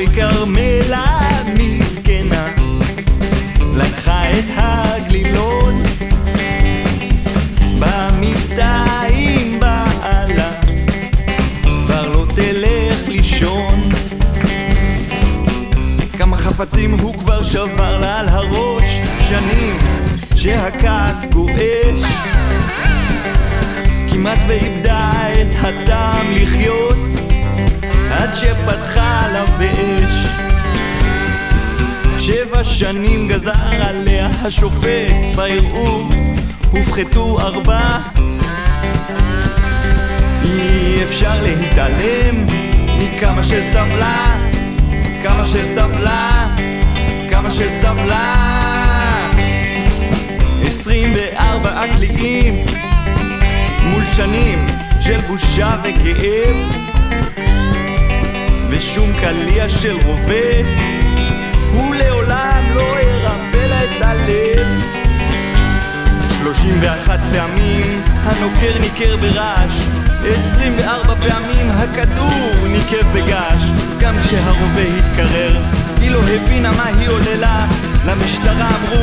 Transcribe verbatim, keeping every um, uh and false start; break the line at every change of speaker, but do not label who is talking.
אוי כרמלה מסכנה, לקחה את הגלילות במיטה עם בעלה, כבר לא תלך לישון. כמה חפצים הוא כבר שבר לה על הראש, שנים שהכעס גועש, כמעט ואיבדה את הטעם לחיות, עד שפתחה עליו באש. שבע שנים גזר עליה השופט, בערעור הופחתו ארבע. אי אפשר להתעלם מכמה שסבלה, כמה שסבלה, כמה שסבלה. עשרים וארבע קליעים מול שנים של בושה וכאב, ושום קליע של רובה הוא לעולם לא ירפא לה את הלב. שלושים ואחת פעמים הנוקר ניקר ברעש, עשרים וארבע פעמים הכדור ניקב בגש. גם כשהרובה התקרר היא לא הבינה מה היא עוללה, למשטרה אמרו